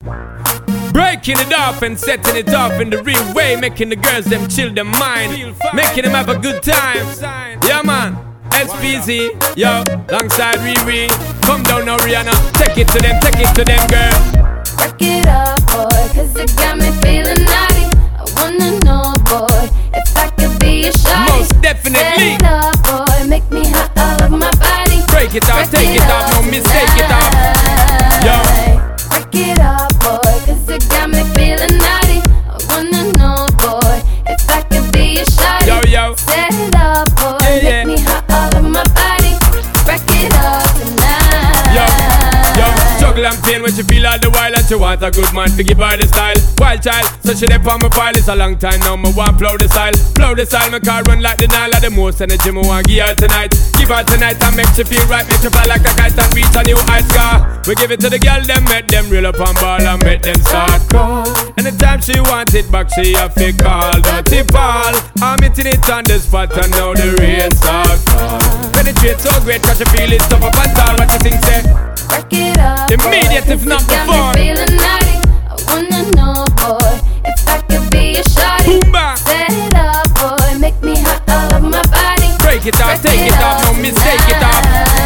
Breaking it off and setting it off in the real way, making the girls them chill their mind, making them have a good time. Yeah man, SPZ, yo, alongside Riri. Come down now Rihanna, take it to them, girl. Work it up, boy, cause it got me feeling naughty. I wanna know, boy, if I could be a shawty. Most definitely. Set it up, boy, make me hot all over my body. Break it off, take it off, no mistake it off. Yo. Work it up, boy, cause it got me feeling naughty. I wanna know, boy, if I could be a shawty. Yo, yo. Set it up, boy, make me hot all over my body. Break it up tonight. Yo, juggle and pain when you feel all the while that you want a good man to give her the style. Wild child, so she dey on my file. It's a long time now, me want flow the style. Flow the style, my car run like the Nile. The most energy me want give her tonight. Give her tonight and make she feel right. Make she fly like a kite and reach a new height scar. We give it to the girl, them make them reel up and ball and make them start call. Anytime she want it back, she have to call. Dirty Paul, I'm hitting it on the spot and now the rain start fall. Penetrate so great, cause you feel it tough up and tall. What you think, say? Work it up, immediate, if not before. Got me feeling naughty. I wanna know, boy, if I could be a shawty. Boomba. Set it up, boy, make me hot all over my body. Break it off, take it off, no mistake it off.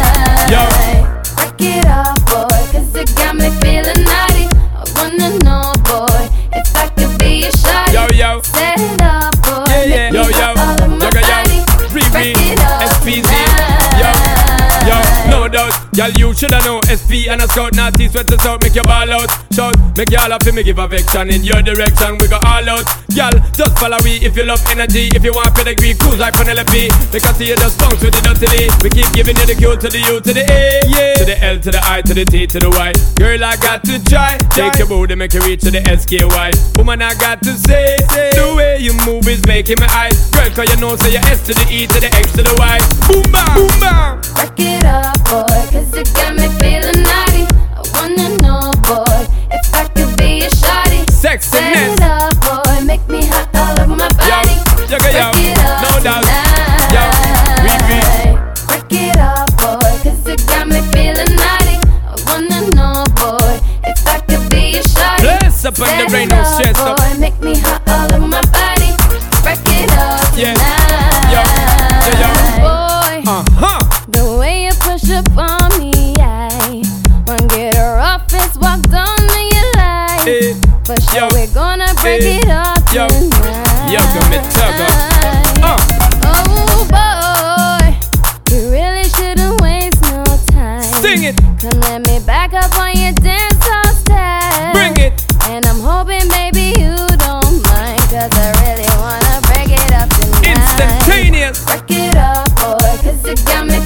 Yo. Work it up, boy, cause it got me feeling naughty. I wanna know, boy, if I could be a shawty. Yo, yo. Set it up, boy, Yeah, make me yo, hot all over my yo, body. Riri, Break it up SPZ, tonight. yo, no doubt. Y'all you shoulda know SP and a scout, naughty sweat us out, make your ball out. Shout, make y'all happy, me give affection in your direction. We go all out. Y'all, just follow we if you love energy. If you want pedigree, cruise like Penelope. Because see you just bounce with the dirty. We keep giving you the Q to the U to the A, yeah. To the L to the I to the T to the Y. Girl, I got to try. Take your booty, make you reach to the SKY. Woman, I got to say, the way you move is making me eyes. Girl, cause you know, say your S to the E to the X to the Y. Boom, bam, boom, bam. Work it up, boy, cause it got me feeling naughty. I wanna know, boy, if I could be a shawty. Sexiness. Set it up, boy, make me hot all over my body. Yo, Work it up no doubt. tonight. Yo, Riri. Work it up, boy, cause it got me feeling naughty. I wanna know, boy, if I could be a shawty. Bless up on the Set brain, it no up, stress up. boy, make me hot all over my body. Work it up Yeah. tonight. Yo. Boy, the way you push up on me, I wanna get her off and walk down to your life. Eh, For sure, yo, we're gonna break eh, it up yo, tonight. yo, give me tugger. Oh boy, you really shouldn't waste no time. Sing it. Come let me back up on your dance hall step. Bring it. And I'm hoping, baby, you don't mind, cause I really wanna break it up tonight. Instantaneous. Work it up, boy, cause it got me